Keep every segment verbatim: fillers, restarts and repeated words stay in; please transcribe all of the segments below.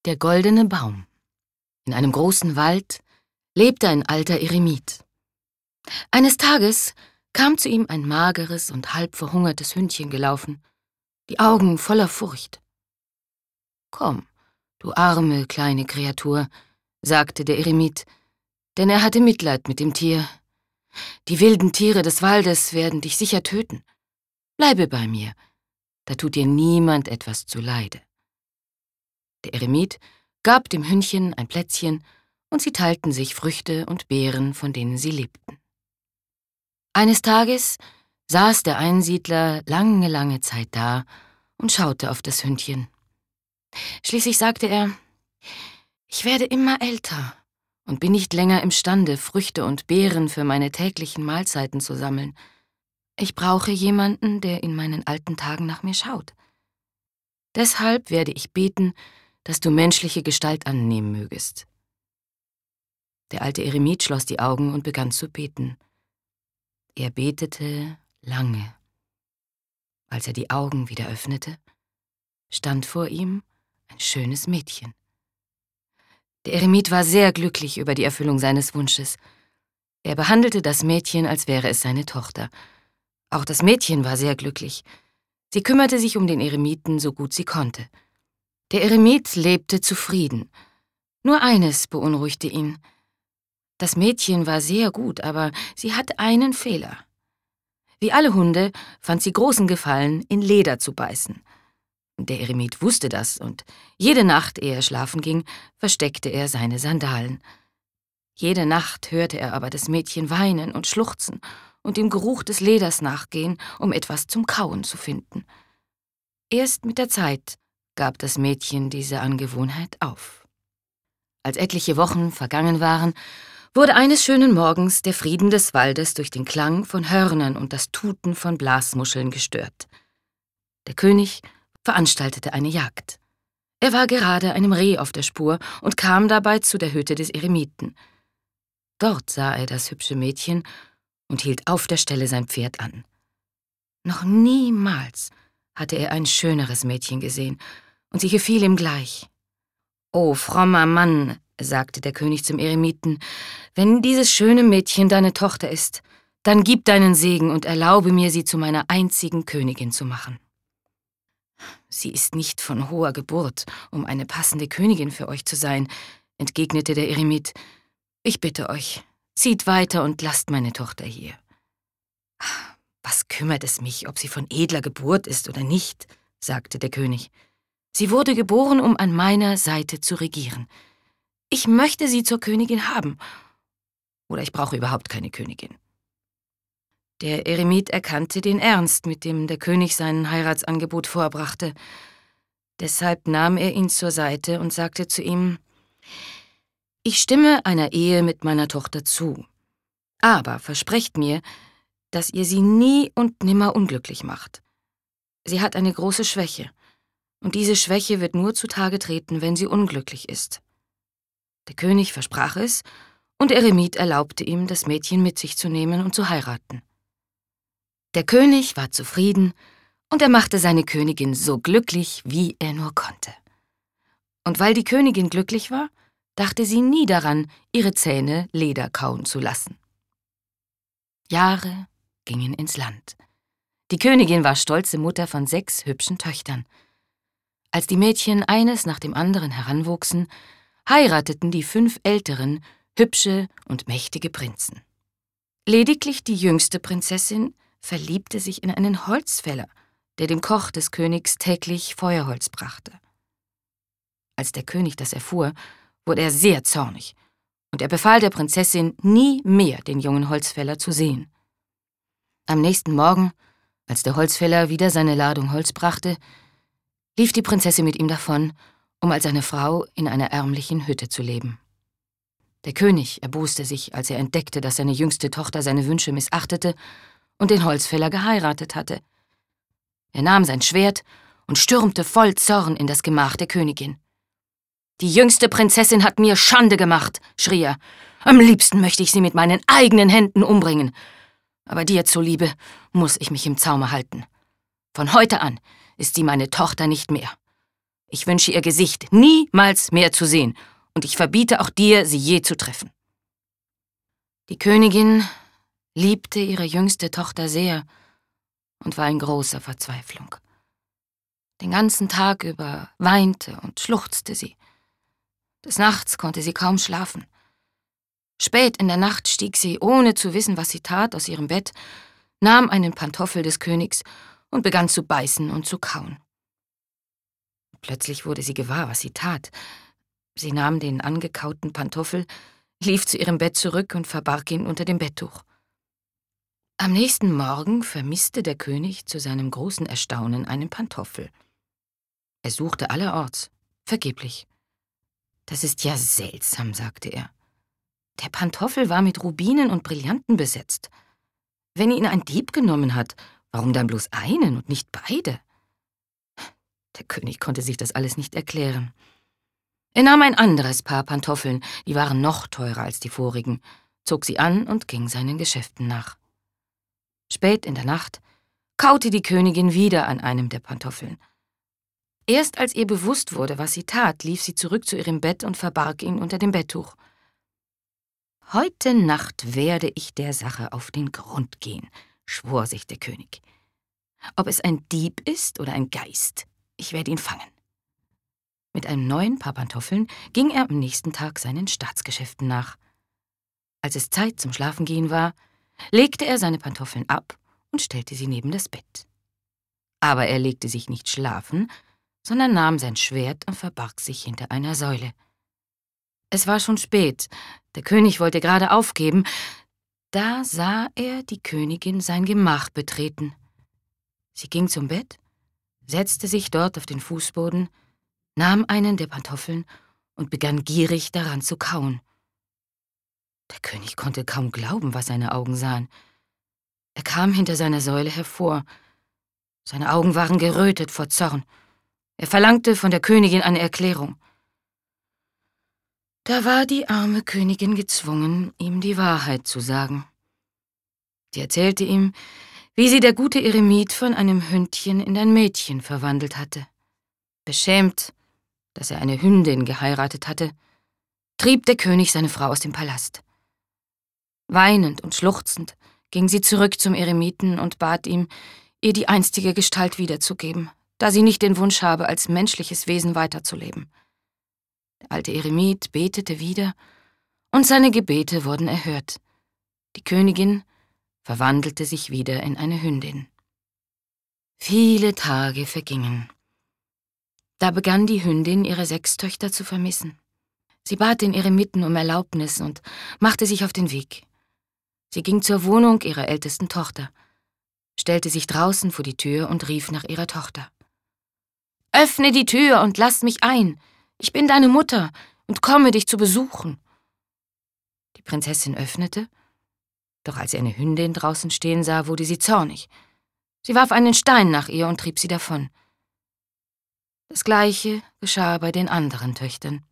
Der goldene Baum. In einem großen Wald lebte ein alter Eremit. Eines Tages kam zu ihm ein mageres und halb verhungertes Hündchen gelaufen, die Augen voller Furcht. »Komm, du arme, kleine Kreatur«, sagte der Eremit, denn er hatte Mitleid mit dem Tier. »Die wilden Tiere des Waldes werden dich sicher töten. Bleibe bei mir, da tut dir niemand etwas zuleide.« Der Eremit gab dem Hündchen ein Plätzchen, und sie teilten sich Früchte und Beeren, von denen sie lebten. Eines Tages saß der Einsiedler lange, lange Zeit da und schaute auf das Hündchen. Schließlich sagte er, »Ich werde immer älter und bin nicht länger imstande, Früchte und Beeren für meine täglichen Mahlzeiten zu sammeln. Ich brauche jemanden, der in meinen alten Tagen nach mir schaut. Deshalb werde ich beten, dass du menschliche Gestalt annehmen mögest.« Der alte Eremit schloss die Augen und begann zu beten. Er betete lange. Als er die Augen wieder öffnete, stand vor ihm ein schönes Mädchen. Der Eremit war sehr glücklich über die Erfüllung seines Wunsches. Er behandelte das Mädchen, als wäre es seine Tochter. Auch das Mädchen war sehr glücklich. Sie kümmerte sich um den Eremiten, so gut sie konnte. Der Eremit lebte zufrieden. Nur eines beunruhigte ihn. Das Mädchen war sehr gut, aber sie hatte einen Fehler. Wie alle Hunde fand sie großen Gefallen, in Leder zu beißen. Der Eremit wusste das, und jede Nacht, ehe er schlafen ging, versteckte er seine Sandalen. Jede Nacht hörte er aber das Mädchen weinen und schluchzen und dem Geruch des Leders nachgehen, um etwas zum Kauen zu finden. Erst mit der Zeit gab das Mädchen diese Angewohnheit auf. Als etliche Wochen vergangen waren, wurde eines schönen Morgens der Frieden des Waldes durch den Klang von Hörnern und das Tuten von Blasmuscheln gestört. Der König veranstaltete eine Jagd. Er war gerade einem Reh auf der Spur und kam dabei zu der Hütte des Eremiten. Dort sah er das hübsche Mädchen und hielt auf der Stelle sein Pferd an. Noch niemals hatte er ein schöneres Mädchen gesehen, und sie gefiel ihm gleich. »O frommer Mann«, sagte der König zum Eremiten, »wenn dieses schöne Mädchen deine Tochter ist, dann gib deinen Segen und erlaube mir, sie zu meiner einzigen Königin zu machen.« »Sie ist nicht von hoher Geburt, um eine passende Königin für euch zu sein«, entgegnete der Eremit. »Ich bitte euch, zieht weiter und lasst meine Tochter hier.« »Was kümmert es mich, ob sie von edler Geburt ist oder nicht«, sagte der König. »Sie wurde geboren, um an meiner Seite zu regieren. Ich möchte sie zur Königin haben, oder ich brauche überhaupt keine Königin.« Der Eremit erkannte den Ernst, mit dem der König sein Heiratsangebot vorbrachte. Deshalb nahm er ihn zur Seite und sagte zu ihm, »Ich stimme einer Ehe mit meiner Tochter zu, aber versprecht mir, dass ihr sie nie und nimmer unglücklich macht. Sie hat eine große Schwäche, und diese Schwäche wird nur zutage treten, wenn sie unglücklich ist.« Der König versprach es, und der Eremit erlaubte ihm, das Mädchen mit sich zu nehmen und zu heiraten. Der König war zufrieden, und er machte seine Königin so glücklich, wie er nur konnte. Und weil die Königin glücklich war, dachte sie nie daran, ihre Zähne Leder kauen zu lassen. Jahre gingen ins Land. Die Königin war stolze Mutter von sechs hübschen Töchtern. Als die Mädchen eines nach dem anderen heranwuchsen, heirateten die fünf älteren hübsche und mächtige Prinzen. Lediglich die jüngste Prinzessin verliebte sich in einen Holzfäller, der dem Koch des Königs täglich Feuerholz brachte. Als der König das erfuhr, wurde er sehr zornig, und er befahl der Prinzessin, nie mehr den jungen Holzfäller zu sehen. Am nächsten Morgen, als der Holzfäller wieder seine Ladung Holz brachte, lief die Prinzessin mit ihm davon, um als eine Frau in einer ärmlichen Hütte zu leben. Der König erboste sich, als er entdeckte, dass seine jüngste Tochter seine Wünsche missachtete und den Holzfäller geheiratet hatte. Er nahm sein Schwert und stürmte voll Zorn in das Gemach der Königin. »Die jüngste Prinzessin hat mir Schande gemacht«, schrie er. »Am liebsten möchte ich sie mit meinen eigenen Händen umbringen. Aber dir zuliebe muss ich mich im Zaume halten. Von heute an ist sie meine Tochter nicht mehr. Ich wünsche ihr Gesicht niemals mehr zu sehen, und ich verbiete auch dir, sie je zu treffen.« Die Königin liebte ihre jüngste Tochter sehr und war in großer Verzweiflung. Den ganzen Tag über weinte und schluchzte sie. Des Nachts konnte sie kaum schlafen. Spät in der Nacht stieg sie, ohne zu wissen, was sie tat, aus ihrem Bett, nahm einen Pantoffel des Königs und begann zu beißen und zu kauen. Plötzlich wurde sie gewahr, was sie tat. Sie nahm den angekauten Pantoffel, lief zu ihrem Bett zurück und verbarg ihn unter dem Betttuch. Am nächsten Morgen vermisste der König zu seinem großen Erstaunen einen Pantoffel. Er suchte allerorts, vergeblich. »Das ist ja seltsam«, sagte er. »Der Pantoffel war mit Rubinen und Brillanten besetzt. Wenn ihn ein Dieb genommen hat, warum dann bloß einen und nicht beide?« Der König konnte sich das alles nicht erklären. Er nahm ein anderes Paar Pantoffeln, die waren noch teurer als die vorigen, zog sie an und ging seinen Geschäften nach. Spät in der Nacht kaute die Königin wieder an einem der Pantoffeln. Erst als ihr bewusst wurde, was sie tat, lief sie zurück zu ihrem Bett und verbarg ihn unter dem Betttuch. »Heute Nacht werde ich der Sache auf den Grund gehen«, schwor sich der König. »Ob es ein Dieb ist oder ein Geist, ich werde ihn fangen.« Mit einem neuen Paar Pantoffeln ging er am nächsten Tag seinen Staatsgeschäften nach. Als es Zeit zum Schlafengehen war, legte er seine Pantoffeln ab und stellte sie neben das Bett. Aber er legte sich nicht schlafen, sondern nahm sein Schwert und verbarg sich hinter einer Säule. Es war schon spät, der König wollte gerade aufgeben, da sah er die Königin sein Gemach betreten. Sie ging zum Bett, setzte sich dort auf den Fußboden, nahm einen der Pantoffeln und begann gierig daran zu kauen. Der König konnte kaum glauben, was seine Augen sahen. Er kam hinter seiner Säule hervor. Seine Augen waren gerötet vor Zorn. Er verlangte von der Königin eine Erklärung. Da war die arme Königin gezwungen, ihm die Wahrheit zu sagen. Sie erzählte ihm, wie sie der gute Eremit von einem Hündchen in ein Mädchen verwandelt hatte. Beschämt, dass er eine Hündin geheiratet hatte, trieb der König seine Frau aus dem Palast. Weinend und schluchzend ging sie zurück zum Eremiten und bat ihm, ihr die einstige Gestalt wiederzugeben, da sie nicht den Wunsch habe, als menschliches Wesen weiterzuleben. Der alte Eremit betete wieder, und seine Gebete wurden erhört. Die Königin verwandelte sich wieder in eine Hündin. Viele Tage vergingen. Da begann die Hündin, ihre sechs Töchter zu vermissen. Sie bat den Eremiten um Erlaubnis und machte sich auf den Weg. Sie ging zur Wohnung ihrer ältesten Tochter, stellte sich draußen vor die Tür und rief nach ihrer Tochter. »Öffne die Tür und lass mich ein! Ich bin deine Mutter und komme, dich zu besuchen.« Die Prinzessin öffnete, doch als sie eine Hündin draußen stehen sah, wurde sie zornig. Sie warf einen Stein nach ihr und trieb sie davon. Das Gleiche geschah bei den anderen Töchtern.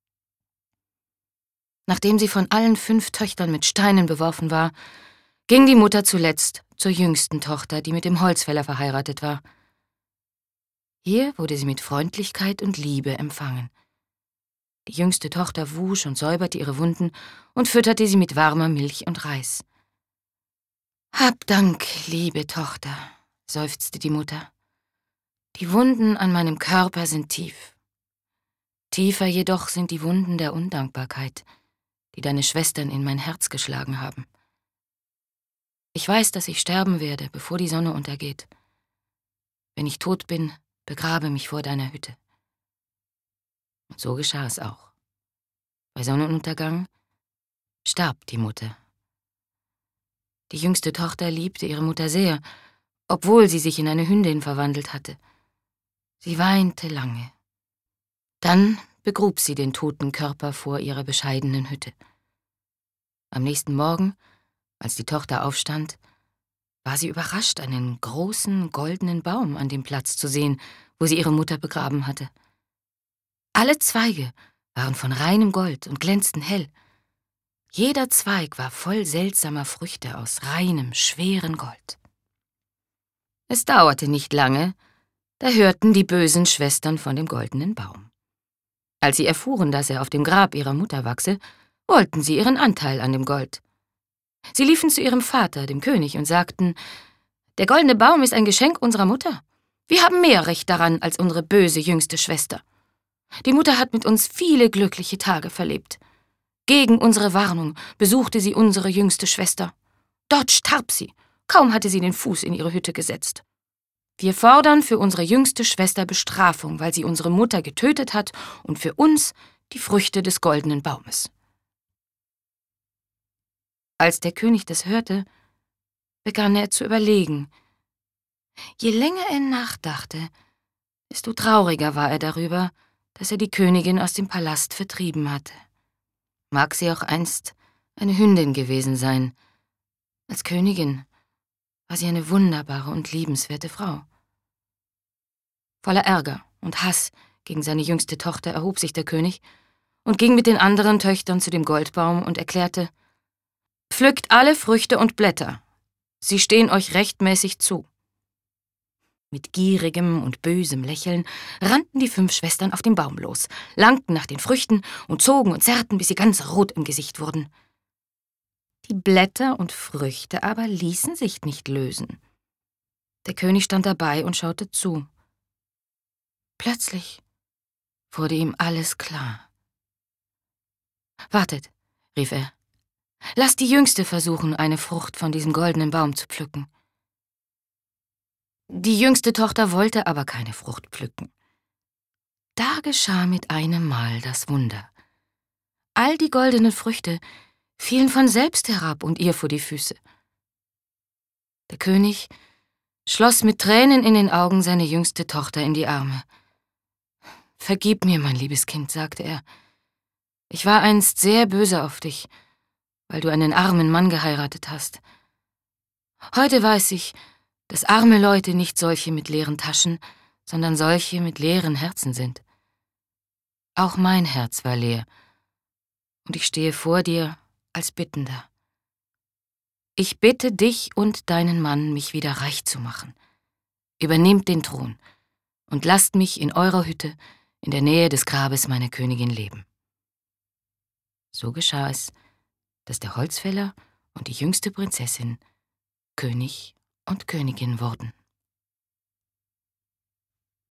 Nachdem sie von allen fünf Töchtern mit Steinen beworfen war, ging die Mutter zuletzt zur jüngsten Tochter, die mit dem Holzfäller verheiratet war. Hier wurde sie mit Freundlichkeit und Liebe empfangen. Die jüngste Tochter wusch und säuberte ihre Wunden und fütterte sie mit warmer Milch und Reis. »Hab Dank, liebe Tochter«, seufzte die Mutter. »Die Wunden an meinem Körper sind tief. Tiefer jedoch sind die Wunden der Undankbarkeit, die deine Schwestern in mein Herz geschlagen haben. Ich weiß, dass ich sterben werde, bevor die Sonne untergeht. Wenn ich tot bin, begrabe mich vor deiner Hütte.« Und so geschah es auch. Bei Sonnenuntergang starb die Mutter. Die jüngste Tochter liebte ihre Mutter sehr, obwohl sie sich in eine Hündin verwandelt hatte. Sie weinte lange. Dann begrub sie den toten Körper vor ihrer bescheidenen Hütte. Am nächsten Morgen, als die Tochter aufstand, war sie überrascht, einen großen, goldenen Baum an dem Platz zu sehen, wo sie ihre Mutter begraben hatte. Alle Zweige waren von reinem Gold und glänzten hell. Jeder Zweig war voll seltsamer Früchte aus reinem, schweren Gold. Es dauerte nicht lange, Da hörten die bösen Schwestern von dem goldenen Baum. Als sie erfuhren, dass er auf dem Grab ihrer Mutter wachse, wollten sie ihren Anteil an dem Gold. Sie liefen zu ihrem Vater, dem König, und sagten: »Der goldene Baum ist ein Geschenk unserer Mutter. Wir haben mehr Recht daran als unsere böse jüngste Schwester. Die Mutter hat mit uns viele glückliche Tage verlebt. Gegen unsere Warnung besuchte sie unsere jüngste Schwester. Dort starb sie, kaum hatte sie den Fuß in ihre Hütte gesetzt. Wir fordern für unsere jüngste Schwester Bestrafung, weil sie unsere Mutter getötet hat, und für uns die Früchte des goldenen Baumes.« Als der König das hörte, begann er zu überlegen. Je länger er nachdachte, desto trauriger war er darüber, dass er die Königin aus dem Palast vertrieben hatte. Mag sie auch einst eine Hündin gewesen sein. Als Königin war sie eine wunderbare und liebenswerte Frau. Voller Ärger und Hass gegen seine jüngste Tochter erhob sich der König und ging mit den anderen Töchtern zu dem Goldbaum und erklärte: »Pflückt alle Früchte und Blätter. Sie stehen euch rechtmäßig zu.« Mit gierigem und bösem Lächeln rannten die fünf Schwestern auf den Baum los, langten nach den Früchten und zogen und zerrten, bis sie ganz rot im Gesicht wurden. Die Blätter und Früchte aber ließen sich nicht lösen. Der König stand dabei und schaute zu. Plötzlich wurde ihm alles klar. »Wartet«, rief er, »lasst die Jüngste versuchen, eine Frucht von diesem goldenen Baum zu pflücken.« Die jüngste Tochter wollte aber keine Frucht pflücken. Da geschah mit einem Mal das Wunder. All die goldenen Früchte fielen von selbst herab und ihr vor die Füße. Der König schloss mit Tränen in den Augen seine jüngste Tochter in die Arme. »Vergib mir, mein liebes Kind«, sagte er. »Ich war einst sehr böse auf dich, weil du einen armen Mann geheiratet hast. Heute weiß ich, dass arme Leute nicht solche mit leeren Taschen, sondern solche mit leeren Herzen sind. Auch mein Herz war leer, und ich stehe vor dir als Bittender. Ich bitte dich und deinen Mann, mich wieder reich zu machen. Übernehmt den Thron und lasst mich in eurer Hütte in der Nähe des Grabes meiner Königin leben.« So geschah es, dass der Holzfäller und die jüngste Prinzessin König und Königin wurden.